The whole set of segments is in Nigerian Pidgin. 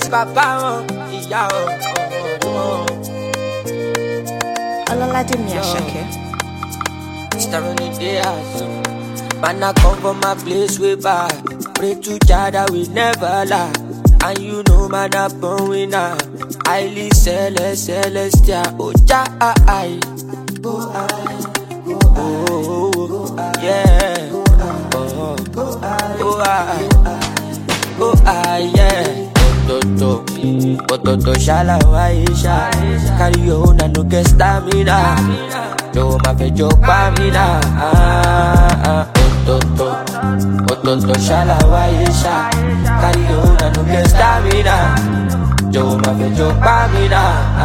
bàbá wọn, ìyá wọn. Ọlọ́ládé Àṣàkẹ́. Mr. Ronny Diaz. Man, I come from my place way back. Pray to Jah that we never lie. And you know, man, I born winner. Highly celestial. Oh, Jah, oh, yeah. Yeah. Toto shala waisha. Carry your own and no get stamina. Yo, ma fe jo pa mi na. Toto shala waisha. Carry your own and no get stamina. Yo, ma fe jo pa mi na.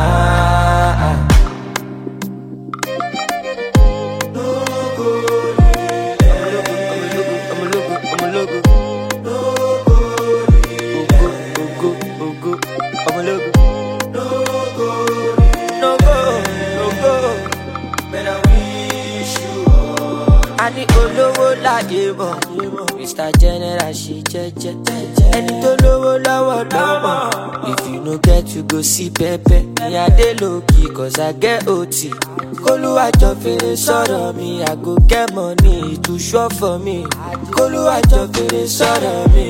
Ani olówó láyé mọ̀, Mr. General ṣe jẹ́jẹ́. Ẹni tó lówó lọ́wọ́ lọ́mọ. If you no get you go see pẹ́pẹ́. Ní adé lókì cause I get OT. Kólúwàjọ fèrè sọ̀rọ̀ mi, I go get money to show for me. Kólúwàjọ fèrè sọ̀rọ̀ mi.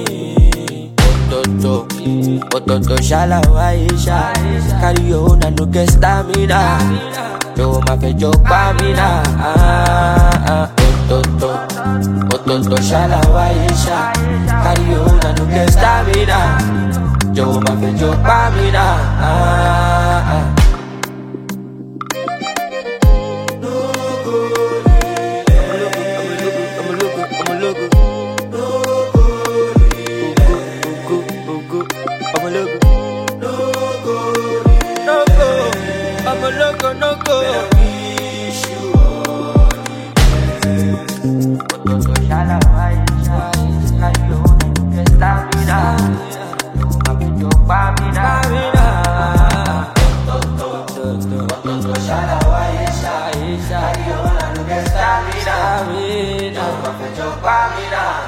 Ototo shala waisha. Carry your own and no get stamina. Yo, ma fe jo pa mi na. Ototo shala waisha. Carry your own and no get stamina. Yo, ma fe jo pa mi na. No go. Ototo shala waisha. Carry your own and no get stamina. Ma fe jo pa mi na. Ototo shala waisha. Carry your own and no get stamina. Ma fe jo pa mi na.